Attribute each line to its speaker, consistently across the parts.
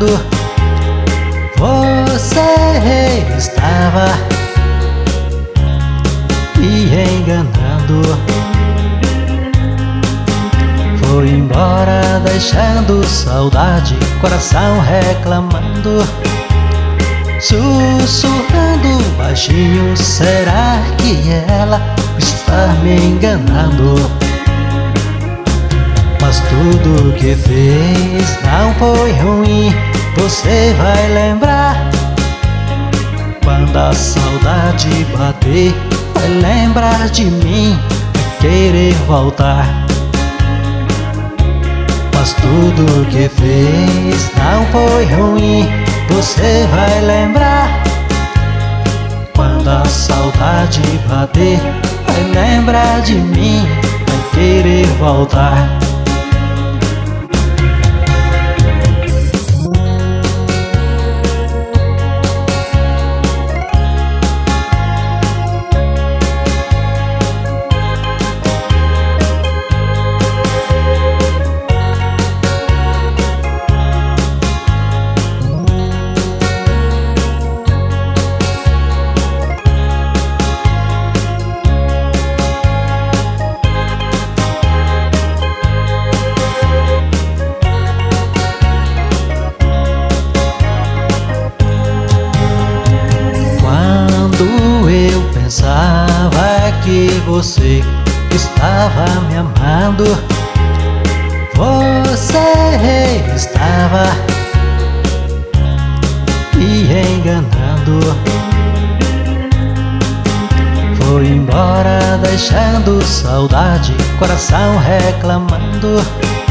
Speaker 1: amando, você estava me enganando. Foi embora deixando saudade, coração reclamando, sussurrando baixinho. Será que ela está me enganando? Mas tudo que fez não foi ruim. Você vai lembrar quando a saudade bater. Vai lembrar de mim, vai querer voltar. Mas tudo que fez não foi ruim. Você vai lembrar quando a saudade bater. Vai lembrar de mim, vai querer voltar. Eu pensava que você estava me amando, você estava me enganando. Foi embora deixando saudade, coração reclamando,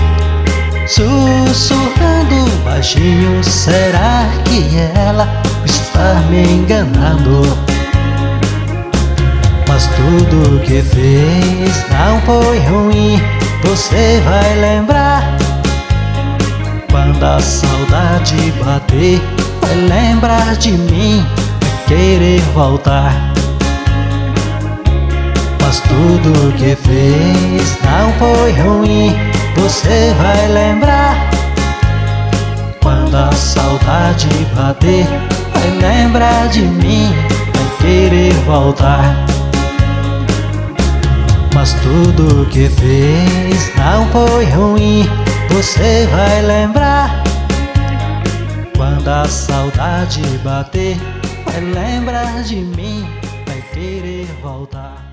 Speaker 1: sussurrando baixinho. Será que ela está me enganando? Mas tudo que fez não foi ruim. Você vai lembrar quando a saudade bater. Vai lembrar de mim, vai querer voltar. Mas tudo que fez não foi ruim. Você vai lembrar quando a saudade bater. Vai lembrar de mim, vai querer voltar. Mas tudo que fez não foi ruim. Você vai lembrar quando a saudade bater. Vai lembrar de mim, vai querer voltar.